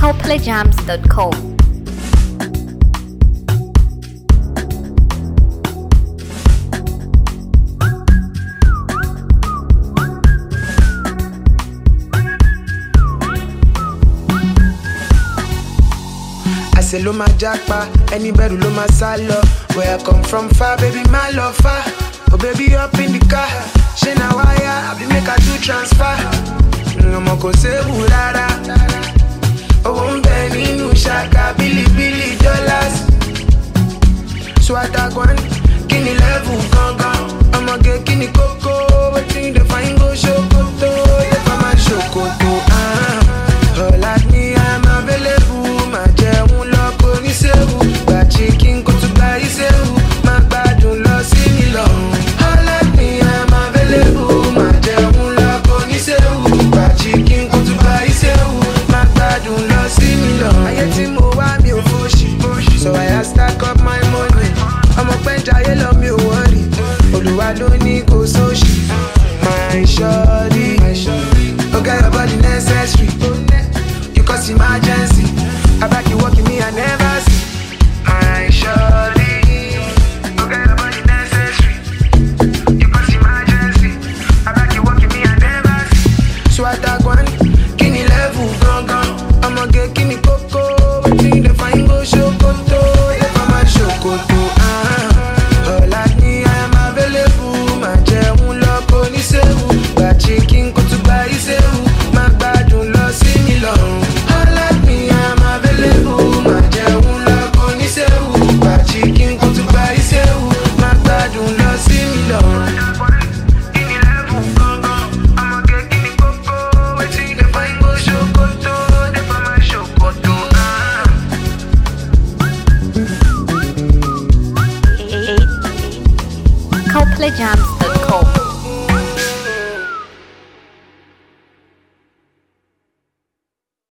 coplayjams.com. I say lo ma japa, any better lo ma salo. Where I come from far, baby my love far. Oh baby up in the car, she na wire, I be make her do transfer. I'ma go say rara. Oh I'm nínú shaka, billy dollars. Swata gwan, kini level gangan. I'ma get kini coco, wetin the fine go show koto, if I'm a show koto. All at me I'm available, my jẹun lọ kò ní sẹ́wù, gba chicken kò tún gba ìsẹ́wù, má gbádùn lọ sí mi lọ́rùn. All at me I'm available, my jẹun lọ kò ní sẹ́wù, gba chicken kò tún gba ìsẹ́wù, má gbádùn lọ sí mi lọ́rùn. Ayé tí mo wá mi ò fòṣì, so I stack up my money. Ọmọ pẹ́ ń jayé lọ mi ò wọ́rì, Olúwa ló ní kò sóṣì. My shorty, okay your body necessary. You cause emergency, I back you walking me I never see. My shorty, okay your body necessary. You cause emergency, I back you walking me I never see. So I tag one, kini level gone. I'ma get kini coco, wetin the fine go show koto, if I'm a show koto. All at me I am available, my jẹun lọ kò ní sẹ́wù, gba chicken kò tún gba ìsẹ́wù, má gbádùn lọ sí mi lọ́rùn. All at me I am available, my jẹun lọ kò ní sẹ́wù, gba chicken kò tún gba ìsẹ́wù, má gbádùn lọ sí mi lọ́rùn. Kini level gangan, I'ma get kini coco, wetin the fine go show koto, if I'm a show koto. coplayjams.com.